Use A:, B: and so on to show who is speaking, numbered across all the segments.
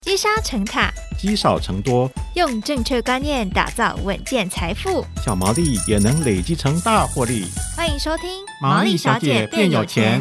A: 积沙成塔，
B: 积少成多，
A: 用正确观念打造稳健财富，
B: 小毛利也能累积成大获利。
A: 欢迎收听
B: 毛利小姐变有钱。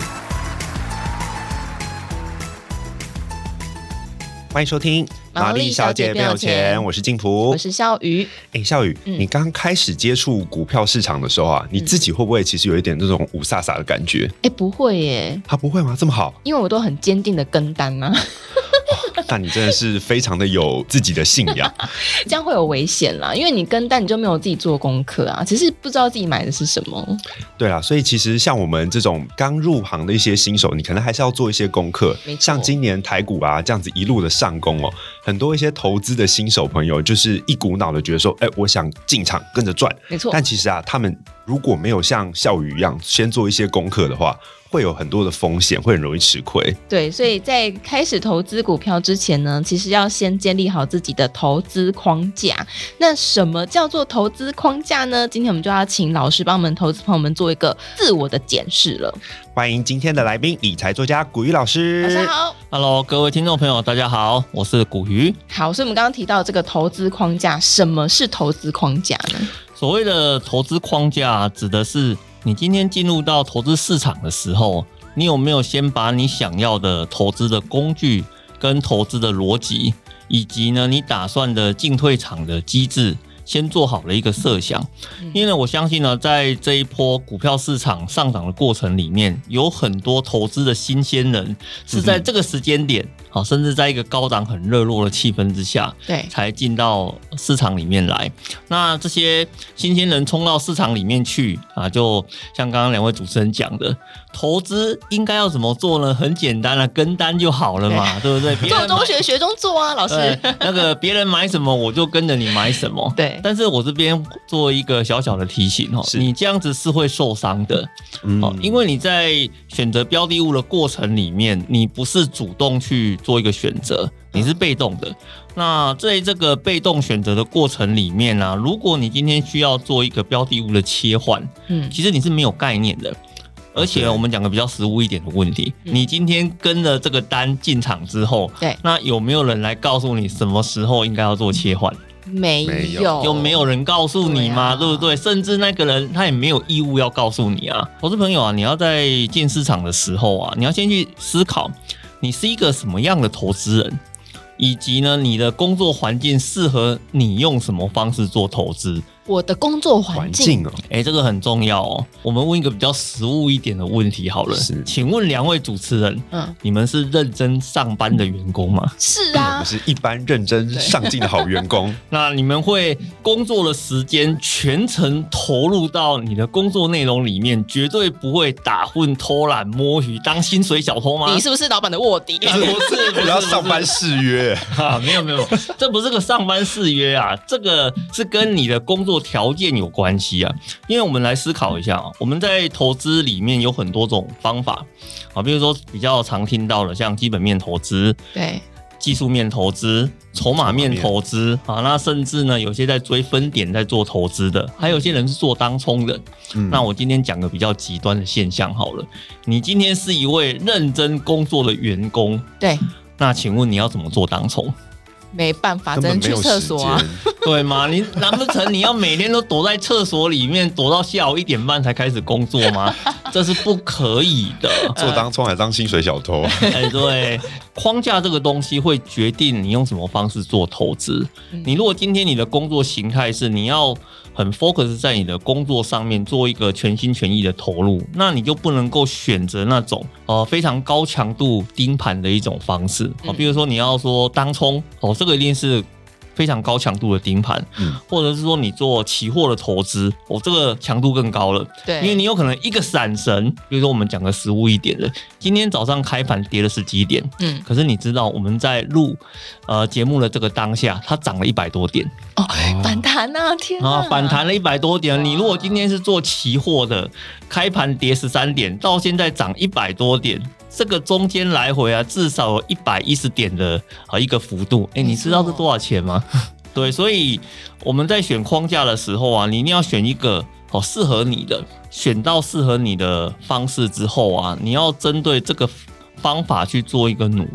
C: 欢迎收听毛利小姐变有钱，我是静茹，
D: 我是孝瑜。
C: 孝瑜，你刚开始接触股票市场的时候啊，你自己会不会其实有一点那种五煞煞的感觉？
D: 不会耶。
C: 不会吗？这么好？
D: 因为我都很坚定的跟单啊。
C: 那你真的是非常的有自己的信仰。
D: 这样会有危险啦，因为你跟单你就没有自己做功课啊，只是不知道自己买的是什么。对
C: 啦，所以其实像我们这种刚入行的一些新手，你可能还是要做一些功课。像今年台股啊这样子一路的上攻哦，很多一些投资的新手朋友就是一股脑的觉得说，我想进场跟着赚。
D: 没错。
C: 但其实啊，他们如果没有像孝瑜一样先做一些功课的话，会有很多的风险，会很容易吃亏。
D: 对，所以在开始投资股票之前呢，其实要先建立好自己的投资框架。那什么叫做投资框架呢？今天我们就要请老师帮我们投资朋友们做一个自我的检视了。
C: 欢迎今天的来宾，理财作家古瑜老师。
D: 老师好。
E: Hello， 各位听众朋友，大家好，我是古瑜。
D: 好，所以我们刚刚提到这个投资框架，什么是投资框架呢？
E: 所谓的投资框架，指的是你今天进入到投资市场的时候，你有没有先把你想要的投资的工具跟投资的逻辑，以及呢你打算的进退场的机制先做好了一个设想。因为我相信呢，在这一波股票市场上涨的过程里面，有很多投资的新鲜人是在这个时间点，甚至在一个高档很热络的气氛之下，
D: 对，
E: 才进到市场里面来。那这些新鲜人冲到市场里面去啊，就像刚刚两位主持人讲的，投资应该要怎么做呢？很简单啊，跟单就好了嘛， 对不对？
D: 做中学学中做啊，老师。
E: 那个别人买什么我就跟着你买什么。
D: 对。
E: 但是我这边做一个小小的提醒，你这样子是会受伤的。因为你在选择标的物的过程里面，你不是主动去做一个选择，你是被动的。那在这个被动选择的过程里面啊，如果你今天需要做一个标的物的切换，其实你是没有概念的。而且我们讲个比较实务一点的问题，你今天跟了这个单进场之后，
D: 对，
E: 那有没有人来告诉你什么时候应该要做切换？
D: 没有，
E: 就没有人告诉你吗？ 对不对？甚至那个人他也没有义务要告诉你啊。投资朋友啊，你要在进市场的时候啊，你要先去思考你是一个什么样的投资人，以及呢你的工作环境适合你用什么方式做投资。
D: 我的工作环境
E: 这个很重要哦。我们问一个比较实务一点的问题好了，请问两位主持人，你们是认真上班的员工吗？
D: 是啊，
C: 我们是一般认真上进的好员工。
E: 那你们会工作的时间全程投入到你的工作内容里面，绝对不会打混、偷懒、摸鱼、当薪水小偷吗？
D: 你是不是老板的卧底？
E: 不是，
C: 不要上班誓约
E: 没有，这不是个上班誓约啊，这个是跟你的工作条件有关系啊。因为我们来思考一下，我们在投资里面有很多种方法啊，比如说比较常听到的，像基本面投资，
D: 对，
E: 技术面投资、筹码面投资啊，那甚至呢有些在追分点在做投资的，还有些人是做当冲的。那我今天讲个比较极端的现象好了，你今天是一位认真工作的员工，
D: 对，
E: 那请问你要怎么做当冲？
D: 没办法，只能去厕所啊，
E: 对吗？你难不成你要每天都躲在厕所里面，躲到下午1点半才开始工作吗？这是不可以的。
C: 做当冲还当薪水小偷？
E: 对，框架这个东西会决定你用什么方式做投资。你如果今天你的工作形态是你要很 focus 在你的工作上面做一个全心全意的投入，那你就不能够选择那种非常高强度盯盘的一种方式。比如说你要说当冲这个一定是非常高强度的盯盘，或者是说你做期货的投资，这个强度更高了。
D: 对，
E: 因为你有可能一个闪神，比如说我们讲个实务一点的，今天早上开盘跌了10几点，可是你知道我们在录节目的这个当下，它涨了100多点。
D: 反弹啊！天啊，
E: 反弹了100多点。你如果今天是做期货的，开盘跌13点，到现在涨100多点，这个中间来回啊，至少有110点的一个幅度。你知道这多少钱吗？对，所以我们在选框架的时候啊，你一定要选一个适合你的，选到适合你的方式之后啊，你要针对这个方法去做一个努力。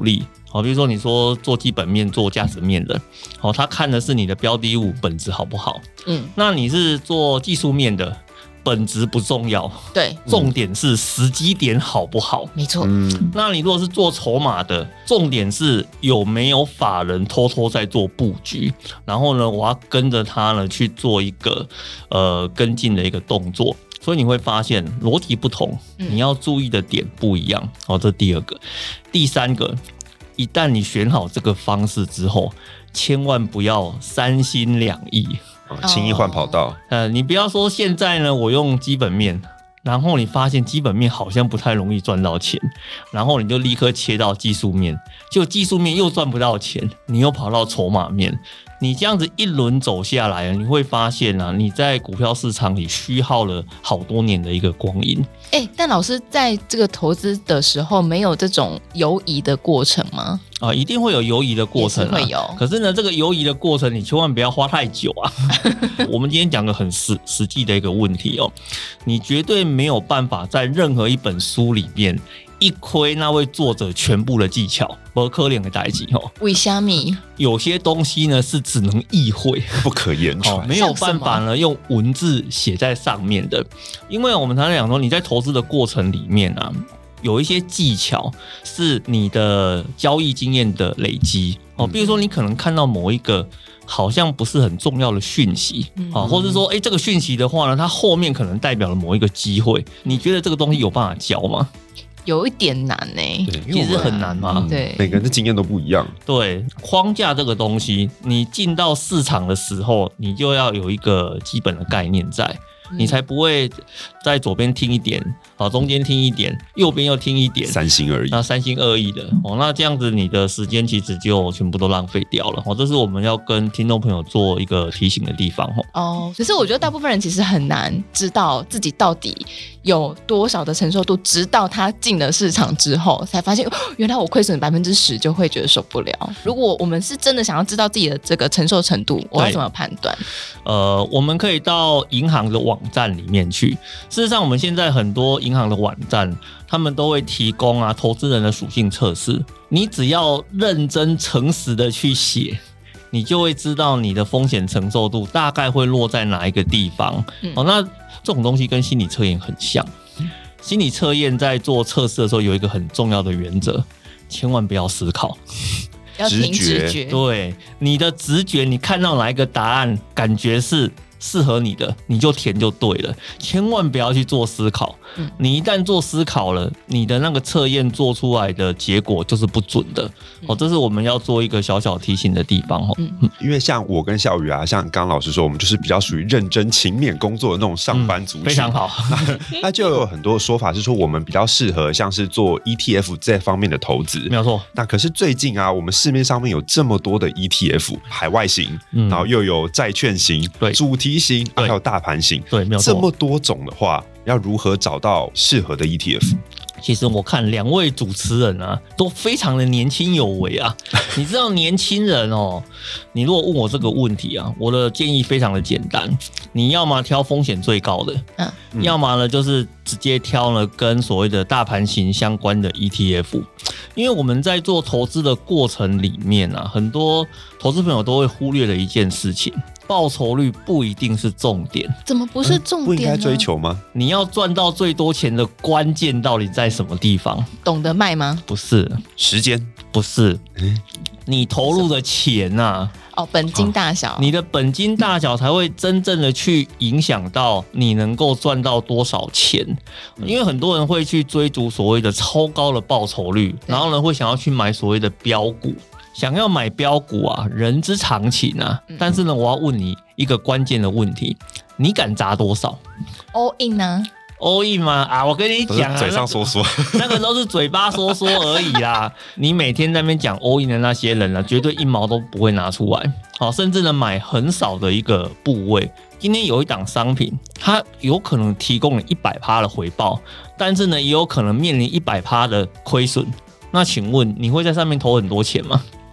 E: 好，比如说你说做基本面、做价值面的，好，他看的是你的标的物本质好不好？那你是做技术面的，本质不重要，
D: 对，
E: 重点是时机点好不好？
D: 没错。
E: 那你如果是做筹码的，重点是有没有法人偷偷在做布局，然后呢，我要跟着他呢去做一个跟进的一个动作。所以你会发现逻辑不同，你要注意的点不一样。好，这第二个。第三个，一旦你选好这个方式之后，千万不要三心两意，
C: 轻易换跑道。
E: 你不要说现在呢，我用基本面，然后你发现基本面好像不太容易赚到钱，然后你就立刻切到技术面，结果技术面又赚不到钱，你又跑到筹码面。你这样子一轮走下来，你会发现啊，你在股票市场里虚耗了好多年的一个光阴。
D: 但老师在这个投资的时候，没有这种游移的过程吗？
E: 一定会有游移的过程，
D: 会有。
E: 可是呢，这个游移的过程，你千万不要花太久啊。我们今天讲个很实际的一个问题哦，你绝对没有办法在任何一本书里面一窥那位作者全部的技巧，不可能的代志哦。
D: 为什么？
E: 有些东西呢是只能意会，
C: 不可言传，
E: 没有办法呢用文字写在上面的。因为我们常常讲说，你在投资的过程里面啊，有一些技巧是你的交易经验的累积哦。比如说，你可能看到某一个好像不是很重要的讯息啊，或者说，这个讯息的话呢，它后面可能代表了某一个机会。你觉得这个东西有办法教吗？
D: 有一点难
E: 其实很难嘛。
D: 对，
C: 每个人的经验都不一样。
E: 对，框架这个东西，你进到市场的时候，你就要有一个基本的概念在。你才不会在左边听一点，中间听一点，右边又听一点，
C: 三心二意。
E: 那三心二意的那这样子你的时间其实就全部都浪费掉了这是我们要跟听众朋友做一个提醒的地方
D: 可是我觉得大部分人其实很难知道自己到底有多少的承受度，直到他进了市场之后才发现，原来我亏损10%，就会觉得受不了。如果我们是真的想要知道自己的这个承受程度，我要怎么判断？
E: 我们可以到银行的网站里面去。事实上，我们现在很多银行的网站，他们都会提供投资人的属性测试。你只要认真诚实的去写，你就会知道你的风险承受度大概会落在哪一个地方。那这种东西跟心理测验很像。心理测验在做测试的时候有一个很重要的原则，千万不要思考，
D: 要听直觉。
E: 对，你的直觉，你看到哪一个答案感觉是适合你的，你就填就对了，千万不要去做思考。你一旦做思考了，你的那个测验做出来的结果就是不准的。这是我们要做一个小小提醒的地方。
C: 因为像我跟孝宇啊，像刚刚老师说，我们就是比较属于认真勤勉工作的那种上班族群，
E: 非常好。
C: 那就有很多说法是说，我们比较适合像是做 ETF 这方面的投资，
E: 没有错。
C: 那可是最近啊，我们市面上面有这么多的 ETF， 海外型，然后又有债券型、主题型，还有大盘型，
E: 对，没有错。
C: 这么多种的话，要如何找到适合的 ETF？
E: 其实我看两位主持人啊，都非常的年轻有为啊。你知道年轻人你如果问我这个问题啊，我的建议非常的简单，你要么挑风险最高的，要么呢就是直接挑呢跟所谓的大盘型相关的 ETF。因为我们在做投资的过程里面啊，很多投资朋友都会忽略了一件事情。报酬率不一定是重点。
D: 怎么不是重点呢？
C: 不应该追求吗？
E: 你要赚到最多钱的关键到底在什么地方？
D: 懂得卖吗？
E: 不是。
C: 时间？
E: 不是。你投入的钱啊，
D: 本金大小，
E: 你的本金大小才会真正的去影响到你能够赚到多少钱。因为很多人会去追逐所谓的超高的报酬率，然后呢会想要去买所谓的标股。想要买标股啊，人之常情啊。但是呢，我要问你一个关键的问题：你敢砸多少
D: ？all in 呢
E: ？all in 吗？我跟你讲
C: 嘴上说说，
E: 那个都是嘴巴说说而已啦。你每天在那边讲 all in 的那些人啊，绝对一毛都不会拿出来。甚至呢买很少的一个部位。今天有一档商品，它有可能提供了100%的回报，但是呢，也有可能面临100%的亏损。那请问你会在上面投很多钱吗？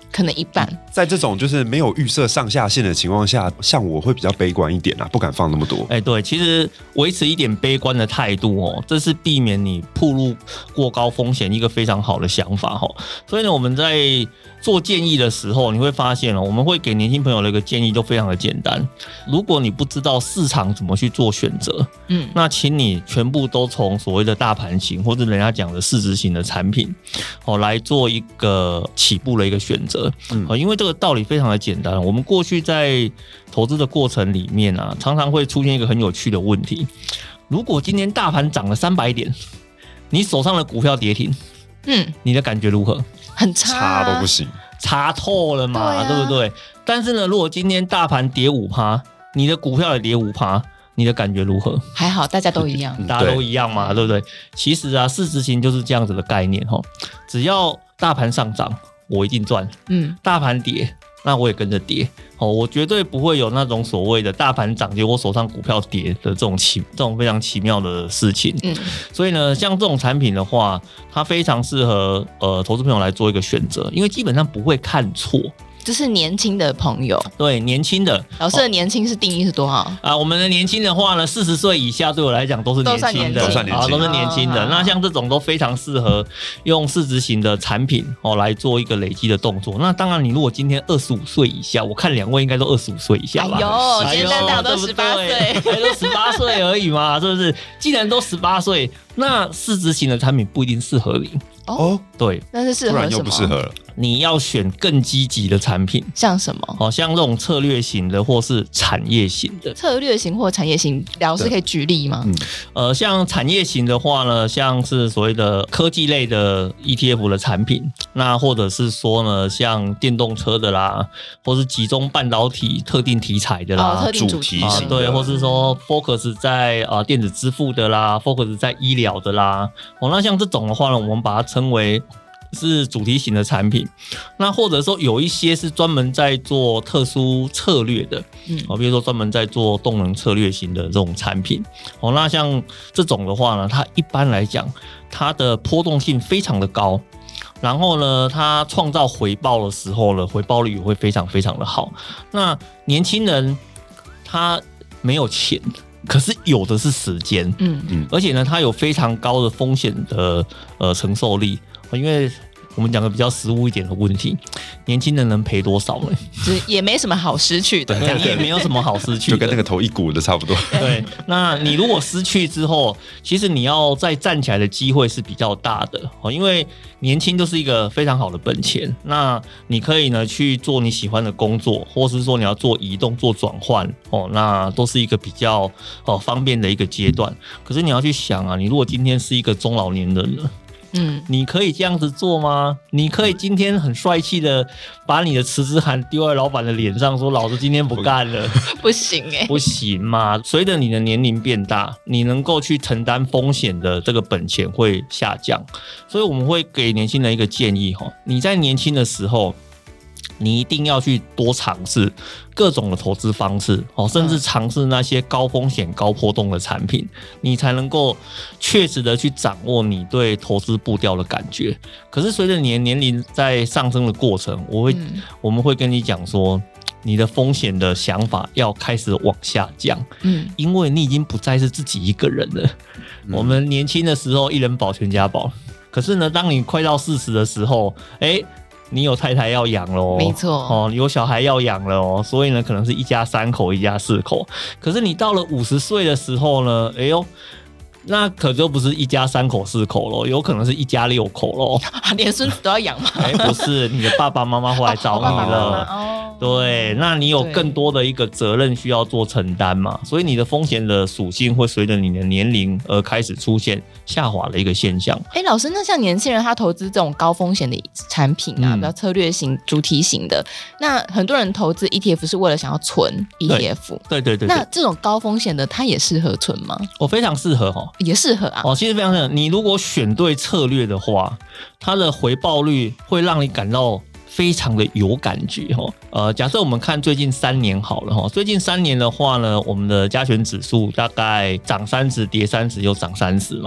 D: 可能一半。
C: 在这种就是没有预设上下限的情况下，像我会比较悲观一点啊，不敢放那么多。
E: 对，其实维持一点悲观的态度这是避免你暴露过高风险一个非常好的想法所以呢，我们在做建议的时候，你会发现我们会给年轻朋友的一个建议都非常的简单。如果你不知道市场怎么去做选择，那请你全部都从所谓的大盘型或者人家讲的市值型的产品来做一个起步的一个选择。因为这个道理非常的简单。我们过去在投资的过程里面啊，常常会出现一个很有趣的问题。如果今天大盘涨了300点，你手上的股票跌停，你的感觉如何？
D: 很差
C: 都不行，
E: 差透了嘛， 对不对？但是呢，如果今天大盘跌 5%， 你的股票也跌 5%， 你的感觉如何？
D: 还好，大家都一样，
E: 大家都一样嘛，对不对？其实啊，市值型就是这样子的概念只要大盘上涨，我一定赚，大盘跌，那我也跟着跌，我绝对不会有那种所谓的大盘涨结果我手上股票跌的这种非常奇妙的事情。所以呢，像这种产品的话，它非常适合投资朋友来做一个选择，因为基本上不会看错。
D: 就是年轻的朋友，
E: 对，年轻的。
D: 老师的年轻是定义是多少
E: 我们的年轻的话呢，40岁以下对我来讲都是年轻的，
C: 都算年轻，
E: 都是年轻的。那像这种都非常适合用市值型的产品来做一个累积的动作。那当然，你如果今天25岁以下，我看2位应该都25岁以下吧？
D: 今天大家都18岁，
E: 还都18岁而已嘛，是不是？既然都18岁，那市值型的产品不一定适合你。对，
D: 那是适合什么？
C: 不然又不适合了。
E: 你要选更积极的产品，
D: 像什么？
E: 像这种策略型的或是产业型的。
D: 策略型或产业型，老师可以举例吗？
E: 像产业型的话呢，像是所谓的科技类的 ETF 的产品，那或者是说呢，像电动车的啦，或是集中半导体特定题材的啦，
D: 特定主题型
E: 的，对，或是说 focus 在电子支付的啦 ，focus 在医疗的啦。那像这种的话呢，我们把它称为是主题型的产品。那或者说有一些是专门在做特殊策略的，比如说专门在做动能策略型的这种产品。那像这种的话呢，它一般来讲它的波动性非常的高，然后呢它创造回报的时候呢，回报率也会非常非常的好。那年轻人他没有钱，可是有的是时间，而且呢，它有非常高的风险的承受力，因为我们讲个比较实务一点的问题，年轻人能赔多少呢？
D: 就是也没什么好失去的，
E: 你也没有什么好失去的，
C: 就跟那个投一股的差不多。
E: 对，那你如果失去之后，其实你要再站起来的机会是比较大的，因为年轻就是一个非常好的本钱。那你可以呢去做你喜欢的工作，或是说你要做移动、做转换，那都是一个比较方便的一个阶段。可是你要去想啊，你如果今天是一个中老年人了。你可以这样子做吗？你可以今天很帅气的把你的辞职函丢在老板的脸上，说老子今天不干了？
D: 不行
E: 不行嘛！随着你的年龄变大，你能够去承担风险的这个本钱会下降，所以我们会给年轻人一个建议你在年轻的时候，你一定要去多尝试各种的投资方式，甚至尝试那些高风险高波动的产品，你才能够确实的去掌握你对投资步调的感觉。可是随着你的年龄在上升的过程，我们会跟你讲说，你的风险的想法要开始往下降，因为你已经不再是自己一个人了。我们年轻的时候一人保全家保，可是呢，当你快到40的时候，你有太太要养了
D: 没错
E: 你有小孩要养了所以呢，可能是一家3口、一家4口。可是你到了50岁的时候呢，那可就不是一家3口4口咯，有可能是一家6口咯。
D: 连孙子都要养吗？
E: 不是，你的爸爸妈妈会来找你了。对，那你有更多的一个责任需要做承担嘛，所以你的风险的属性会随着你的年龄而开始出现下滑的一个现象。
D: 老师，那像年轻人他投资这种高风险的产品啊，比较策略型、主题型的，那很多人投资 ETF 是为了想要存 ETF。
E: 对。
D: 那这种高风险的，它也适合存吗？
E: 非常适合
D: 也适合啊。
E: 其实非常适合。你如果选对策略的话，它的回报率会让你感到非常的有感觉假设我们看最近3年好了最近3年的话呢，我们的加权指数大概涨30跌30又涨30嘛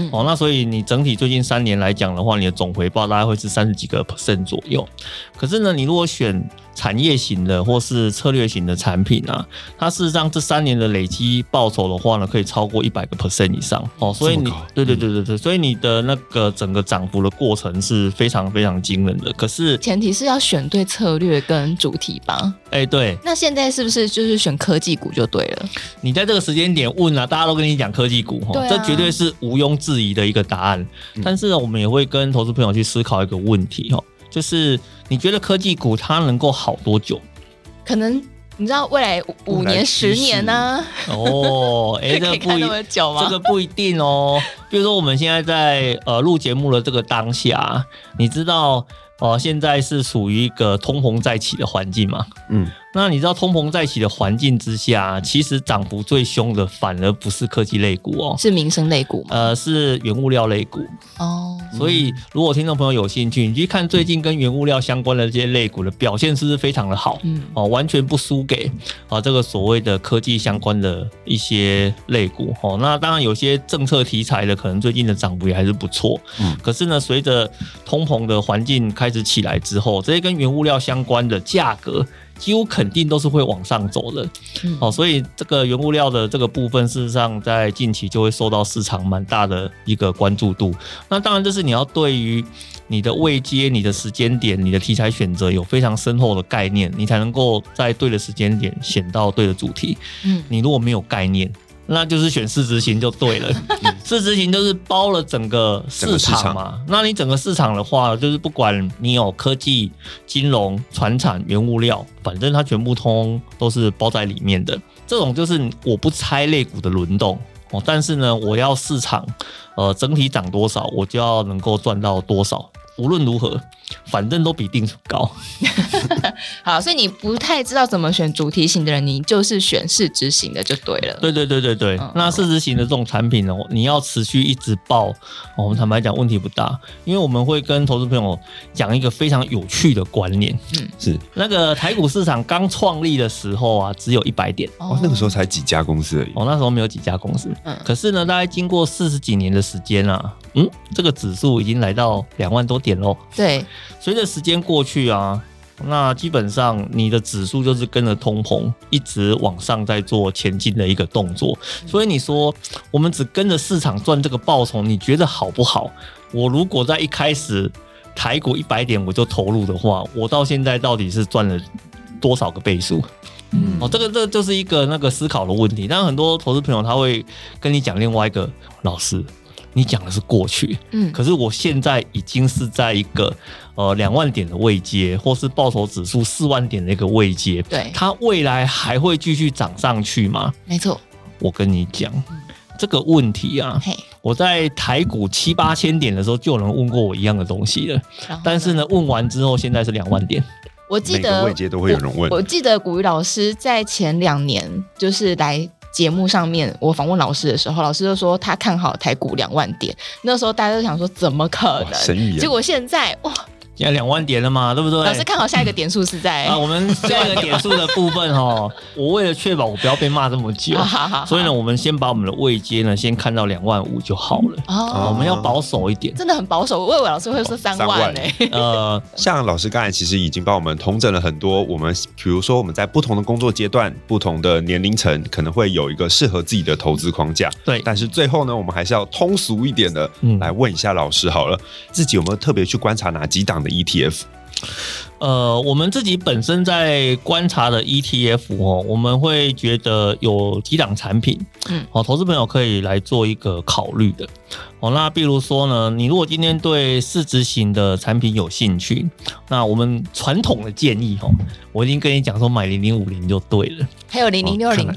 E: 那所以你整体最近3年来讲的话，你的总回报大概会是30几个% 左右。可是呢，你如果选产业型的或是策略型的产品啊，它事实上这3年的累积报酬的话呢，可以超过100个% 以上所以你对，所以你的那个整个涨幅的过程是非常非常惊人的。可是
D: 前提是要选对策略跟主题吧？
E: 对。
D: 那现在是不是就是选科技股就对了？
E: 你在这个时间点问大家都跟你讲科技股这绝对是毋庸置疑的一个答案。但是我们也会跟投资朋友去思考一个问题就是你觉得科技股它能够好多久？
D: 可能你知道未来5年、10年呢？
E: 这个
D: 可以看那么久吗？
E: 这个不一定比如说我们现在在录节目的这个当下，你知道现在是属于一个通膨再起的环境嘛？那你知道通膨再起的环境之下，其实涨幅最凶的反而不是科技类股
D: 是民生类股吗？
E: 是原物料类股所以如果听众朋友有兴趣，你去看最近跟原物料相关的这些类股的表现是不是非常的好？完全不输给这个所谓的科技相关的一些类股那当然有些政策题材的可能最近的涨幅也还是不错可是呢，随着通膨的环境开始起来之后，这些跟原物料相关的价格几乎肯定都是会往上走的所以这个原物料的这个部分事实上在近期就会受到市场蛮大的一个关注度。那当然这是你要对于你的位阶、你的时间点、你的题材选择有非常深厚的概念，你才能够在对的时间点选到对的主题你如果没有概念，那就是选市值型就对了市值型就是包了整个市场嘛。那你整个市场的话，就是不管你有科技、金融、传产、原物料，反正它全部通都是包在里面的。这种就是我不拆类股的轮动但是呢，我要市场整体涨多少，我就要能够赚到多少。无论如何，反正都比定存高。
D: 好，所以你不太知道怎么选主题型的人，你就是选市值型的就对了。
E: 对。那市值型的这种产品呢，你要持续一直报我们坦白讲问题不大，因为我们会跟投资朋友讲一个非常有趣的观念
C: 是
E: 那个台股市场刚创立的时候只有100点
C: 那个时候才几家公司而已
E: 那时候没有几家公司可是呢，大概经过40几年的时间这个指数已经来到2万多点咯。
D: 对，
E: 随着时间过去那基本上你的指数就是跟着通膨一直往上在做前进的一个动作所以你说我们只跟着市场赚这个报酬，你觉得好不好？我如果在一开始台股100点我就投入的话，我到现在到底是赚了多少个倍数？这个就是一个那个思考的问题。但很多投资朋友他会跟你讲另外一个，老师你讲的是过去可是我现在已经是在一个2万点的位阶，或是报酬指数4万点的一个位阶，
D: 对，
E: 它未来还会继续涨上去吗？
D: 没错。
E: 我跟你讲这个问题我在台股7、8千点的时候就有人问过我一样的东西了但是呢问完之后现在是2万点。
D: 我记得
C: 每个位阶都会有人问。
D: 我记得古雨老师在前2年就是来节目上面我访问老师的时候，老师就说他看好台股2万点，那时候大家都想说怎么可能，
C: 神预言。
D: 结果现在
E: 现在2万点了嘛，对不对？
D: 老师看好下一个点数是在
E: 我们下一个点数的部分我为了确保我不要被骂这么久所以呢我们先把我们的位阶呢先看到2万5就好了我们要保守一点。
D: 真的很保守，我以为老师会说3万
C: 像老师刚才其实已经帮我们统整了很多，我们比如说我们在不同的工作阶段、不同的年龄层可能会有一个适合自己的投资框架。
E: 对，
C: 但是最后呢我们还是要通俗一点的来问一下老师好了，自己有没有特别去观察哪几档的ETF？
E: 我们自己本身在观察的 ETF 我们会觉得有几档产品投资朋友可以来做一个考虑的那比如说呢，你如果今天对市值型的产品有兴趣，那我们传统的建议我已经跟你讲说买0050就对了，
D: 还有00608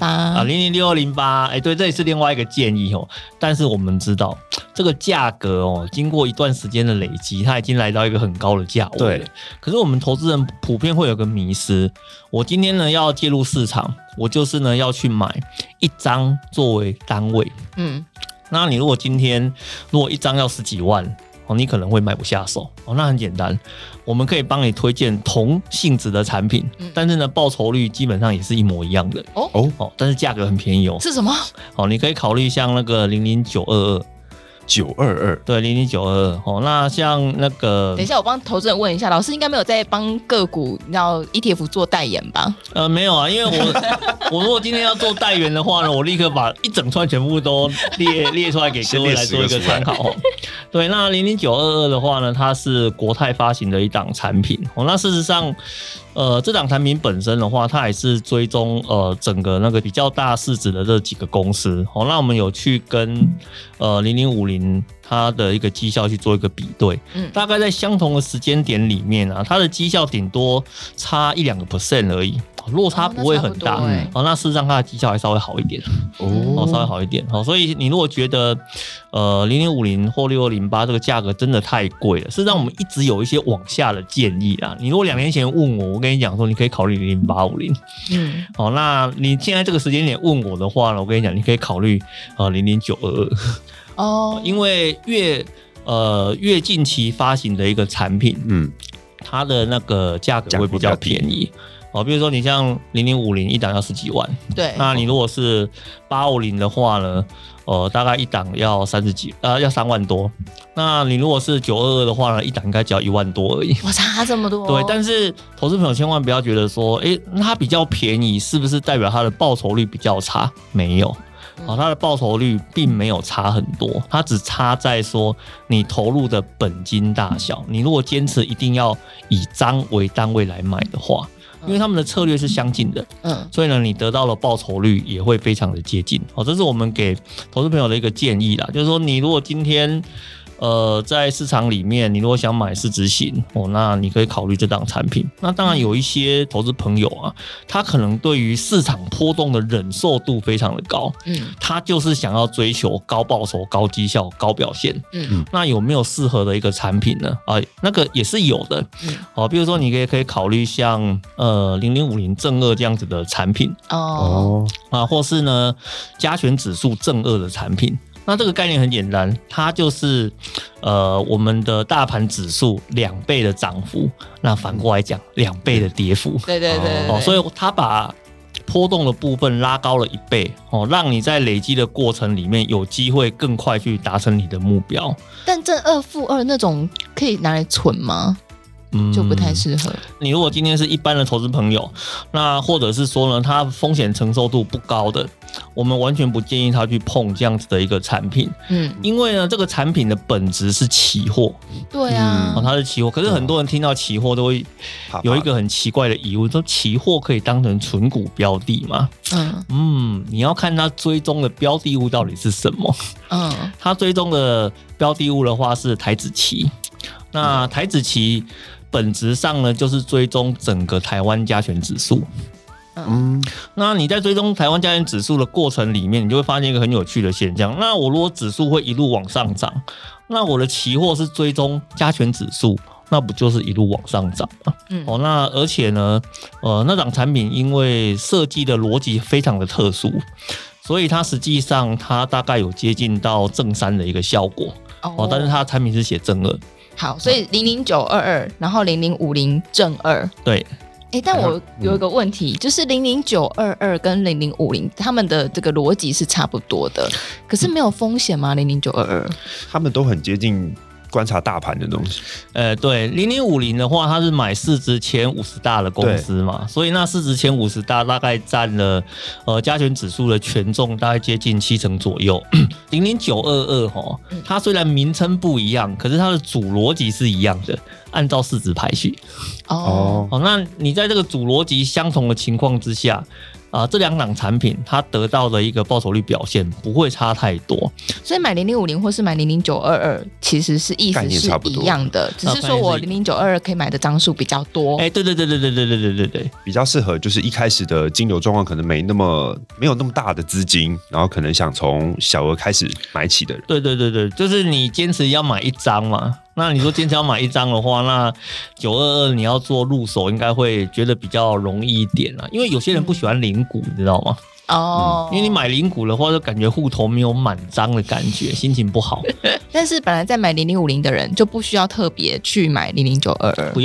E: 00608对，这也是另外一个建议但是我们知道这个价格经过一段时间的累积，它已经来到一个很高的价位了。可是我们投资人普遍会有个迷思，我今天呢要介入市场，我就是呢要去买1张作为单位那你如果今天1张要10几万你可能会买不下手那很简单，我们可以帮你推荐同性质的产品但是呢报酬率基本上也是一模一样的但是价格很便宜
D: 是什么？
E: 你可以考虑像那个00922
C: 00922，
E: 对，00922哦。那像那个，
D: 等一下，我帮投资人问一下，老师应该没有在帮个股，你知道 ETF 做代言吧？
E: 没有啊，因为我如果今天要做代言的话呢，我立刻把一整串全部都列出来给各位来做一个参考。对，那00922的话呢，它是国泰发行的一档产品哦。那事实上，这档产品本身的话，它也是追踪整个那个比较大市值的这几个公司哦。那我们有去跟0050它的一个绩效去做一个比对，大概在相同的时间点里面啊，它的绩效顶多差1-2% 而已。落差不会很大，那事实上它的绩效还稍微好一点，稍微好一点。所以你如果觉得0050或6208这个价格真的太贵了，事实上我们一直有一些往下的建议啦。你如果2年前问我跟你讲说你可以考虑00850，那你现在这个时间点问我的话呢，我跟你讲你可以考虑00922，因为越近期发行的一个产品，它的那个价格会比较便宜。比如说你像0050一档要10几万，
D: 对，
E: 那你如果是850的话呢，大概一档要30几，要3万多。那你如果是922的话呢，一档应该只要1万多而已。
D: 哇，差这么多。
E: 对，但是投资朋友千万不要觉得说，它比较便宜，是不是代表它的报酬率比较差？没有。它的报酬率并没有差很多，它只差在说你投入的本金大小。你如果坚持一定要以张为单位来买的话，因为他们的策略是相近的，所以呢，你得到的报酬率也会非常的接近。这是我们给投资朋友的一个建议啦，就是说你如果今天在市场里面，你如果想买市值型那你可以考虑这档产品。那当然有一些投资朋友啊，他可能对于市场波动的忍受度非常的高，他就是想要追求高报酬、高绩效、高表现。那有没有适合的一个产品呢？那个也是有的。比如说你可以考虑像0050正2这样子的产品或是呢加权指数正2的产品。那这个概念很简单，它就是我们的大盘指数2倍的涨幅，那反过来讲2倍的跌幅。
D: 对。
E: 所以它把波动的部分拉高了1倍，让你在累积的过程里面有机会更快去达成你的目标。
D: 但正2负2那种可以拿来存吗？就不太适合。
E: 你如果今天是一般的投资朋友，那或者是说呢，他风险承受度不高的，我们完全不建议他去碰这样子的一个产品。因为呢，这个产品的本质是期货。
D: 对啊，
E: 它是期货。可是很多人听到期货都会有一个很奇怪的疑问，说期货可以当成存股标的吗？你要看它追踪的标的物到底是什么。它追踪的标的物的话是台指期。那台指期本质上呢，就是追踪整个台湾加权指数。那你在追踪台湾加权指数的过程里面，你就会发现一个很有趣的现象。那我如果指数会一路往上涨，那我的期货是追踪加权指数，那不就是一路往上涨吗？那而且呢，那档产品因为设计的逻辑非常的特殊，所以它实际上它大概有接近到正3的一个效果。但是它的产品是写正2。
D: 好，所以00922，然后0050正2。
E: 对。
D: 但我有一个问题，就是00922跟0050他们的这个逻辑是差不多的，可是没有风险吗？00922
C: 他们都很接近观察大盘的东西。
E: 对，0050的话，它是买市值前50大的公司嘛，所以那市值前50大大概占了加权指数的权重大概接近70%左右。00922它虽然名称不一样，可是它的主逻辑是一样的，按照市值排序。那你在这个主逻辑相同的情况之下，这2档产品它得到的一个报酬率表现不会差太多。
D: 所以买0050或是买00922其实是意思是一样的，只是说我0092可以买的张数比较多。
E: 对，
C: 比较适合就是一开始的金流状况可能没有那么大的资金，然后可能想从小额开始买起的人。
E: 对，就是你坚持要买1张嘛。那你说坚持要买1张的话，那922你要做入手应该会觉得比较容易一点啦，因为有些人不喜欢零股，你知道吗？因为你买零股的话，就感觉户头没有满张的感觉，心情不好。
D: 但是本来在买0050的人就不需要特别去买00922，
E: 不用。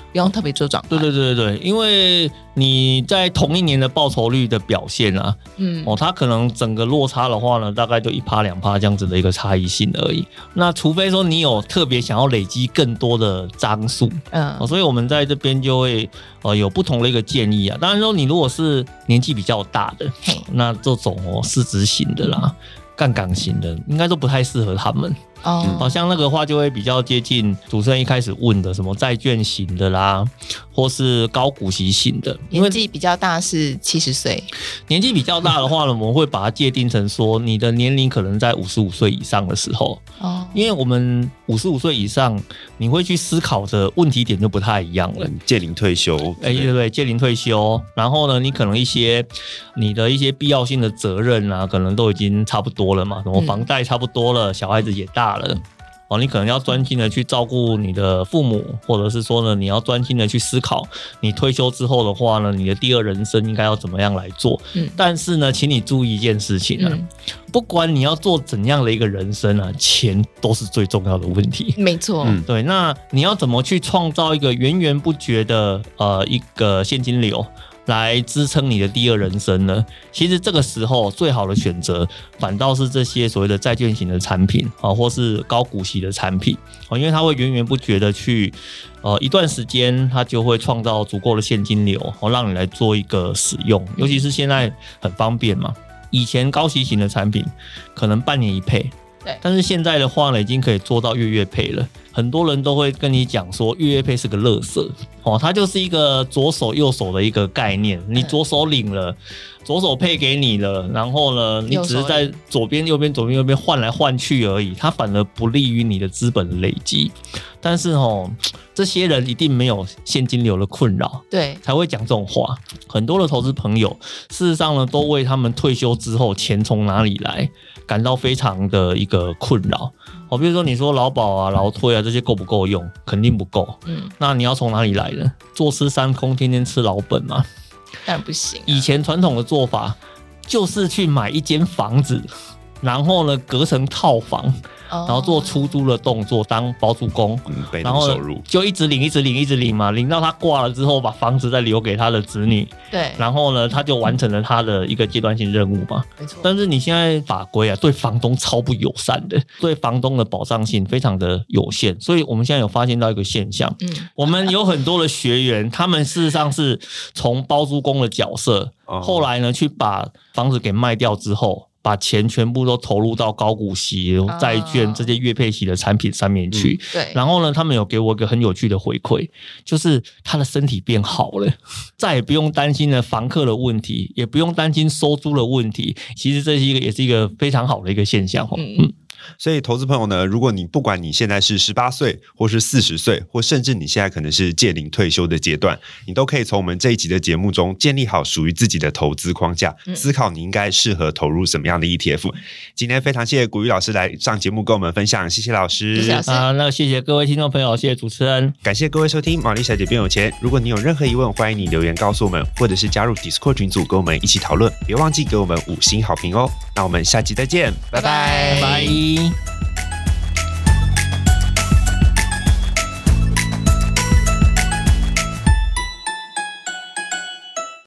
D: 不用特别做转换。
E: 对，因为你在同一年的报酬率的表现啊，它可能整个落差的话呢，大概就1%、2%这样子的一个差异性而已。那除非说你有特别想要累积更多的张数，所以我们在这边就会有不同的一个建议啊。当然说你如果是年纪比较大的，那这种市值型的啦、杠杆型的，应该都不太适合他们。好像那个话就会比较接近主持人一开始问的什么债券型的啦，或是高股息型的。因为
D: 年纪比较大是70岁，
E: 年纪比较大的话呢，我们会把它界定成说你的年龄可能在55岁以上的时候。因为我们55岁以上，你会去思考的问题点就不太一样了。
C: 届龄退休，
E: 对，届龄退休，然后呢，你可能你的一些必要性的责任啊，可能都已经差不多了嘛，什么房贷差不多了，小孩子也大了。你可能要专心的去照顾你的父母，或者是说呢，你要专心的去思考你退休之后的话呢，你的第二人生应该要怎么样来做。但是呢，请你注意一件事情啊，不管你要做怎样的一个人生啊，钱都是最重要的问题。
D: 没错，
E: 对，那你要怎么去创造一个源源不绝的一个现金流来支撑你的第二人生呢？其实这个时候最好的选择反倒是这些所谓的债券型的产品或是高股息的产品，因为它会源源不绝的去一段时间它就会创造足够的现金流让你来做一个使用。尤其是现在很方便嘛，以前高息型的产品可能半年一配，
D: 对，
E: 但是现在的话呢，已经可以做到月配了。很多人都会跟你讲说，月配是个垃圾它就是一个左手右手的一个概念。你左手领了，左手配给你了，然后呢，你只是在左边右边换来换去而已，它反而不利于你的资本的累积。但是这些人一定没有现金流的困扰，对，才会讲这种话。很多的投资朋友，事实上呢，都为他们退休之后钱从哪里来感到非常的一个困扰。比如说你说劳保啊、劳退啊这些够不够用？肯定不够。那你要从哪里来呢？坐吃山空，天天吃老本吗？
D: 当然不行。
E: 以前传统的做法就是去买一间房子，然后呢隔成套房，然后做出租的动作，当包租公，
C: 然后
E: 就一直领嘛，领到他挂了之后，把房子再留给他的子女，
D: 对，
E: 然后呢，他就完成了他的一个阶段性任务嘛。
D: 没错。
E: 但是你现在法规啊，对房东超不友善的，对房东的保障性非常的有限，所以我们现在有发现到一个现象，我们有很多的学员，他们事实上是从包租公的角色，后来呢去把房子给卖掉之后，把钱全部都投入到高股息、债券这些月配息的产品上面去。
D: 对。
E: 然后呢，他们有给我一个很有趣的回馈，就是他的身体变好了，再也不用担心了房客的问题，也不用担心收租的问题。其实这是也是一个非常好的一个现象。
C: 所以投资朋友呢，如果你不管你现在是18岁或是40岁，或甚至你现在可能是届龄退休的阶段，你都可以从我们这一集的节目中建立好属于自己的投资框架，思考你应该适合投入什么样的 ETF。今天非常谢谢古玉老师来上节目跟我们分享，谢谢老师。
D: 谢谢老师。
E: 那谢谢各位听众朋友，谢谢主持人，
C: 感谢各位收听毛利小姐变有钱。如果你有任何疑问，欢迎你留言告诉我们，或者是加入 Discord 群组跟我们一起讨论，别忘记给我们5星好评哦。那我们下集再见，拜拜。
E: 拜拜。